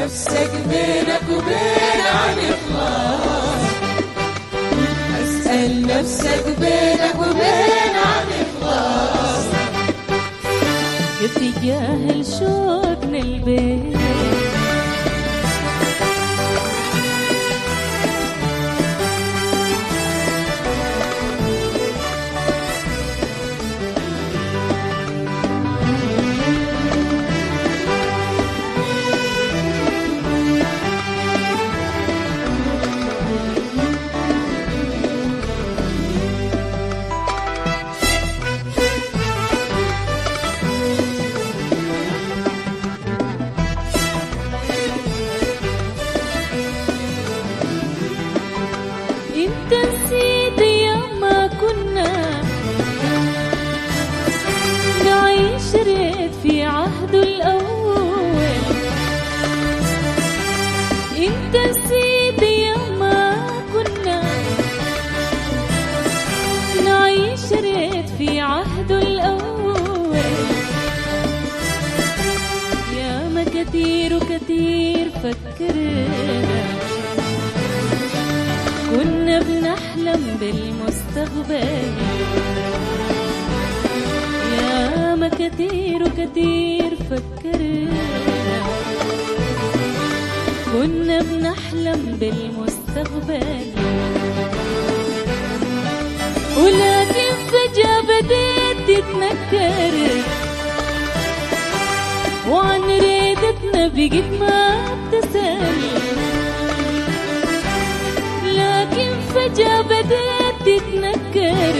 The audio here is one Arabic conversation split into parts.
نفسك بينك وبين عن إخلاص. اسأل نفسك بينك وبين عن إخلاص. كيف تجاهل شوقنا البيت انت نسيت يوم ما كنا نعيش ريت في عهده الأول. انت نسيت يوم ما كنا نعيش ريت في عهده الأول. ياما كتير وكتير فكرنا كنا بنحلم بالمستقبل. ياما كتير وكتير فكرنا كنا بنحلم بالمستقبل. ولكن فجأة بديت تتنكر وعن ريدتنا بقيت ما بتسأل. لكن فجأة بدأت تتنكر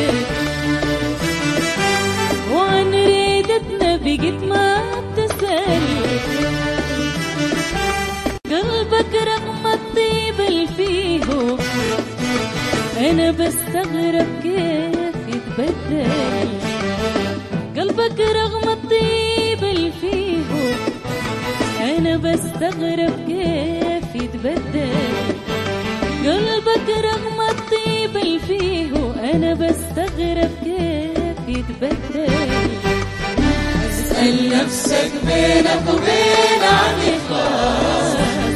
وعن ريدتنا بقيت ما بتسأل. قلبك رغم الطيب اللي فيه أنا بستغرب كيف يتبدل. قلبك رغم الطيب اللي فيه أنا بستغرب كيف يتبدل. قلبك رغم الطيب اللي فيه أنا بستغرب كيف يتبدل. اسأل نفسك بينك وبين عن إخلاص.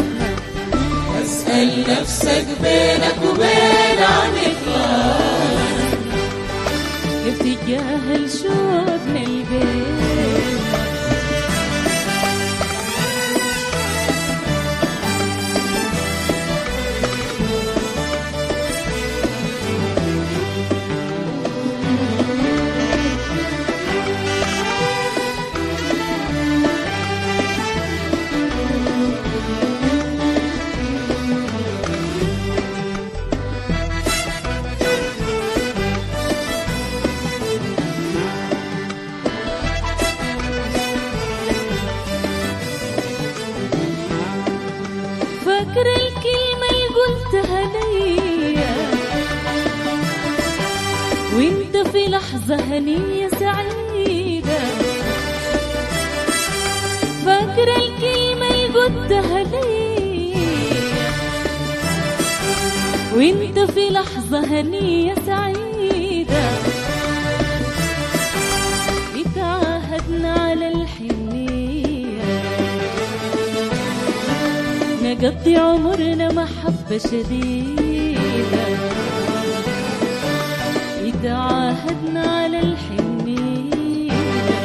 اسأل نفسك بينك وبين عن إخلاص. كيف تجاهل شوقنا البيت فاكر الكلمة اللي قلتها ليا وانت في لحظة هنية سعيدة. فاكر الكلمة اللي قلتها ليا وانت في لحظة هنية سعيدة. اتعاهدنا على الحنية نقضي عمرنا محبة شديدة. اتعاهدنا على الحنية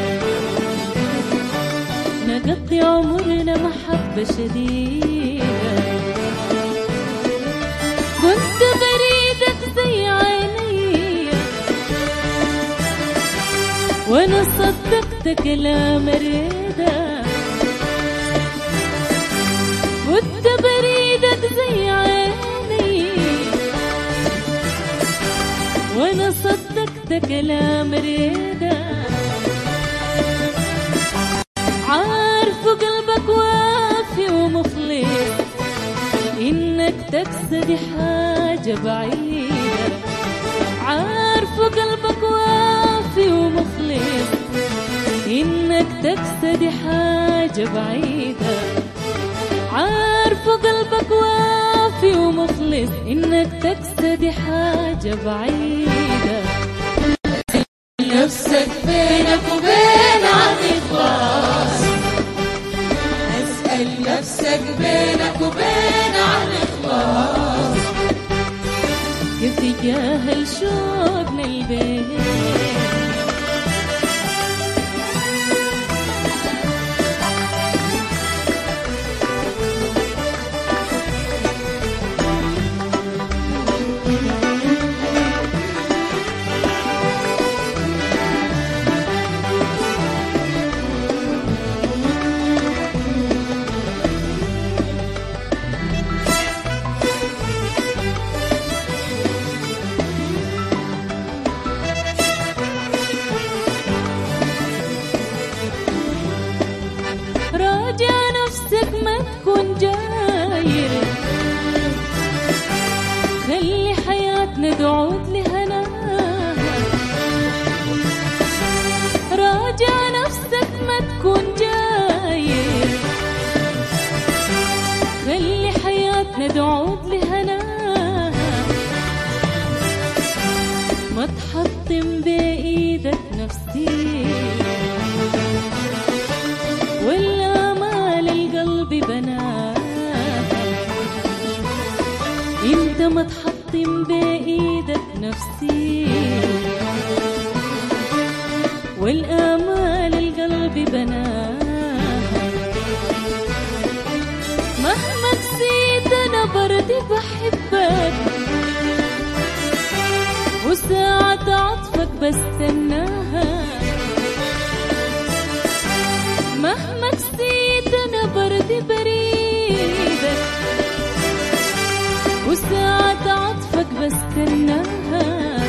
نقضي عمرنا محبة شديدة. كنت بريدك زي عيني وانا صدقت كلام ريدك. كنت بريدك زي عيني وانا صدقت كلام ريدك. عارف قلبك وافي ومخلص انك تقصد حاجة بعيدة. عارف قلبك وافي ومخلص انك تقصد حاجة بعيدة. عارف قلبك وافي ومخلص انك تقصد حاجة بعيدة. نفسك بينك وبين عن إخلاص. اسأل نفسك بينك وبين عن إخلاص. كيف تجاهل شوقنا البيت. راجع نفسك ما تكون جاير، خلي حياتنا تعود لهناها. راجع نفسك ما تكون جاير، خلي حياتنا تعود لهناها. ما تحطم بإيدك نفسي والآمال القلب بناها. انت ما تحطم بإيدك نفسي والآمال القلب بناها. مهما نسيت أنا برضي بحبك، وساعة عطفك بستناها. مهما نسيت أنا برضي بريدك، وساعة عطفك بستناها.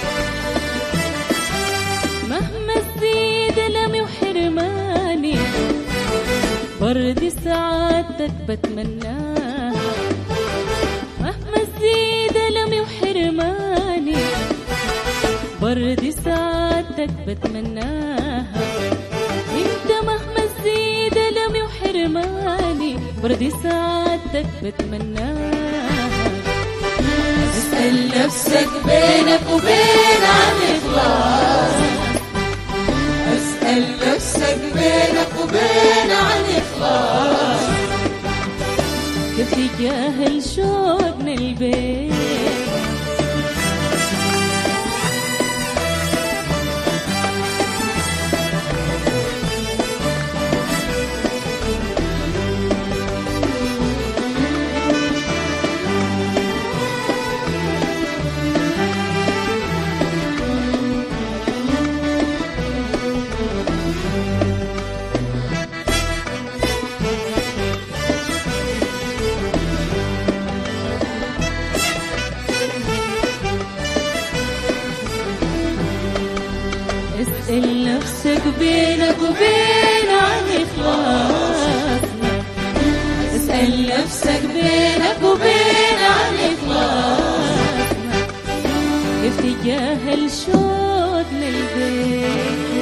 مهما زيد ألمي وحرماني، برضي سعادتك بتمناها. مهما زيد ألمي وحرماني، برضي سعادتك بتمناها. انت مهما زيد ألمي وحرماني، برضي سعادتك بتمناها. اسأل نفسك بينك وبين عن إخلاص. اسأل نفسك بينك وبين عن إخلاص. كيف تجاهل شوقنا البيت. اسأل نفسك بينك وبين عن إخلاصنا. اسأل نفسك بينك وبين عن إخلاصنا. كيف تجاهل شوقنا البيت.